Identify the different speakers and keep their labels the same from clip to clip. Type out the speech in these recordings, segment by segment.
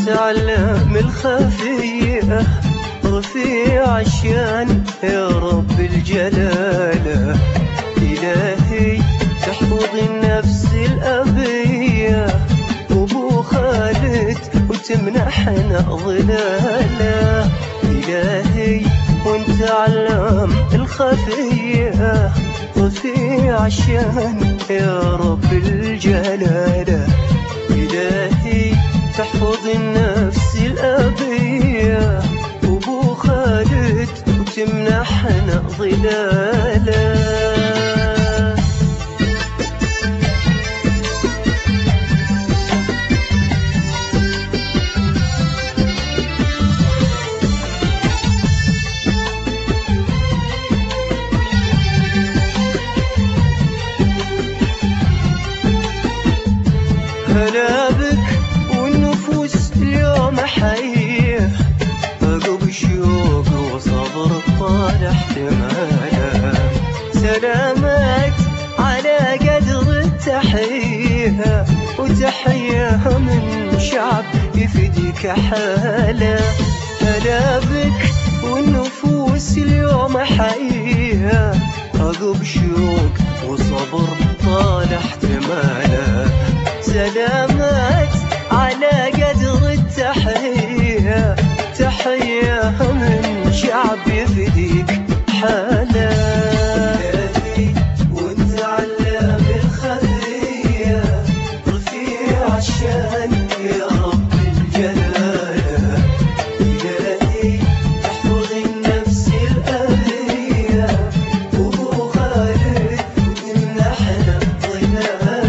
Speaker 1: وتعلم الخفية رفيع الشان يا رب الجلالة. إلهي تحفظ النفس الأبية وابو خالد وتمنحنا ظلالة. إلهي وانت علام الخفية رفيع الشان يا رب الجلالة. إلهي تحفظ النفس الأبية وابو خالد وتمنحنا ظلالة. هلا بك والنفوس اليوم حيه عقب شوق وصبر طال احتماله. سلامات على قدر التحيه وتحيه من شعب يفديك حاله. هلا بك والنفوس اليوم حيه عقب شوق وصبر طال احتماله. سلامات على قدر التحية تحية من شعب يفديك حاله. إلهي وانت علام الخفية رفيع الشان يا رب الجلالة. إلهي تحفظ النفس الأبية وابو خالد وتمنحنا ظلالة.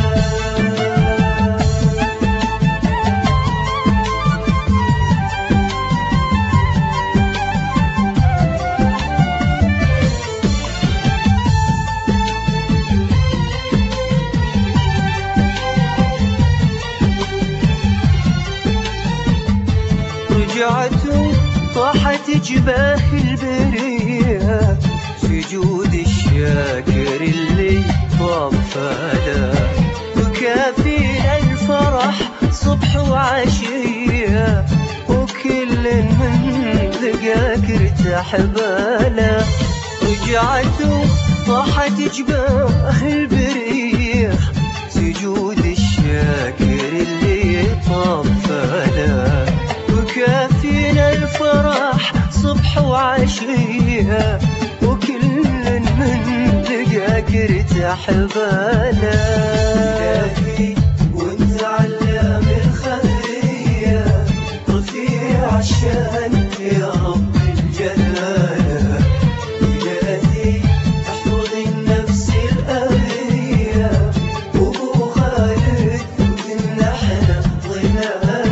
Speaker 1: رجعت طاحت جباه البرية سجود الشاكر اللي طاب فاله. وكافينا الفرح صبح وعشية وكل من لقاك ارتاح باله. رجعت طاحت جباه البرية سجود الشاكر اللي طاب فاله. وكافينا الفرح صبح وعشية وكل من لقاك ارتاح باله. إلهي وانت علام الخفية رفيع الشان يا رب الجلالة. إلهي تحفظ النفس الأبية وابو خالد وتمنحنا ظلالة.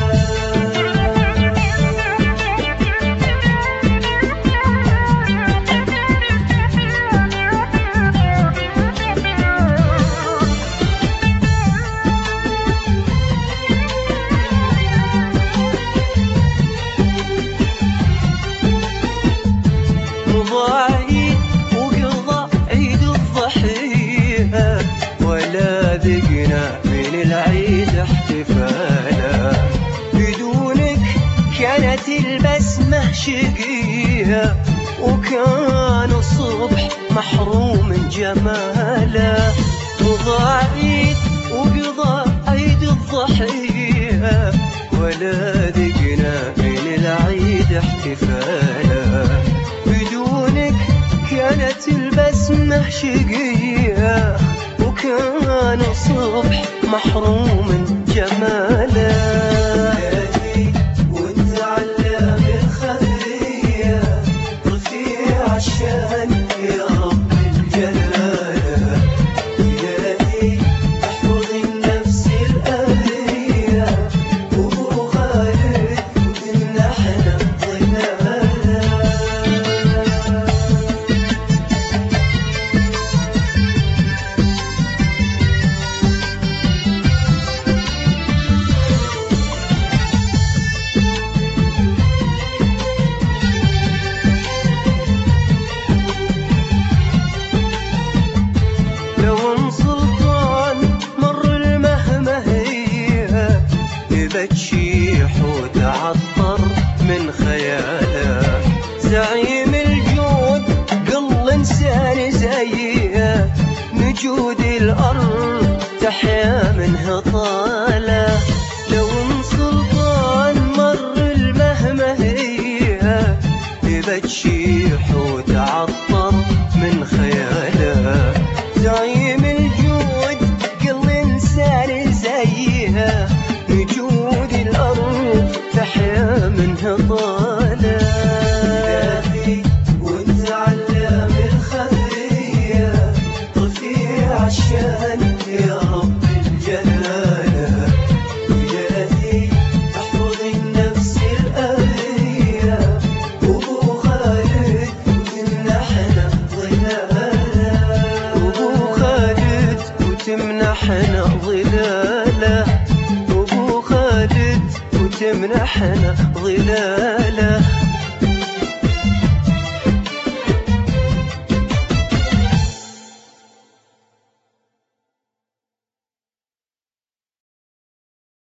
Speaker 1: عيد وقضى عيد الضحية ولا ذقنا من العيد احتفالا. بدونك كانت البسمة شقية وكان الصبح محروم من جماله. وضاع عيد وقضى عيد الضحية ولا ذقنا من العيد احتفالا. بدونك كانت البسمة شقية وكان الصبح محروم من جماله. إلهي وانت علام الخفية رفيع الشان يا رب الجلالة. إلهي تحفظ النفس الأبية وابو خالد وتمنحنا ظلالة. وجود الأرض تحيا منها طالة. لو ان سلطان مر المهمة هي بتشيح وتعطر من خياله. زعيم الجود كل انسان زيها، وجود الأرض تحيا منها طالة. دافي ونتعلم الخفية رفيع الشان يا رب الجلالة. وجاتي تحفظ النفس الأبية وأبو خالد وتمنحنا ظلاله. وأبو خالد وتمنحنا ظلاله. أبو خالد وتمنحنا ظلاله.